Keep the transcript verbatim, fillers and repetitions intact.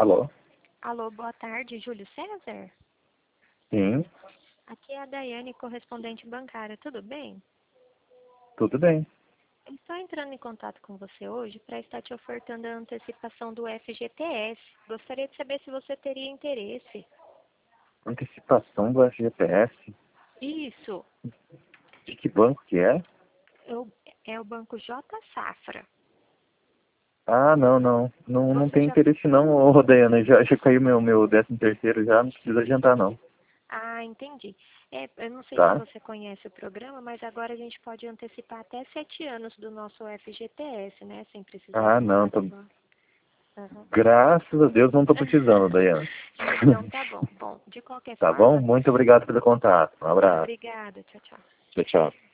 Alô? Alô, boa tarde, Júlio César? Sim, Aqui é a Daiane, correspondente bancária, tudo bem? tudo bem. Eu estou entrando em contato com você hoje para estar te ofertando a antecipação do F G T S. Gostaria de saber se você teria interesse. Antecipação do F G T S? Isso, De que banco que é? eu, é o Banco J Safra. Ah, não, não. Não, não Você tem já... interesse não, ô Dayana. Já, já caiu meu, meu décimo terceiro já, não precisa adiantar não. Ah, entendi. É, eu não sei se Tá? você conhece o programa, mas agora a gente pode antecipar até sete anos do nosso F G T S, né? Sem precisar Ah, não. voltar Tô... pro banco. Aham. Graças a Deus não tô precisando, Dayana. Então tá bom. Bom, de qualquer Tá bom? forma, Muito obrigado pelo contato. Um abraço. obrigada. Tchau, tchau. Tchau, tchau.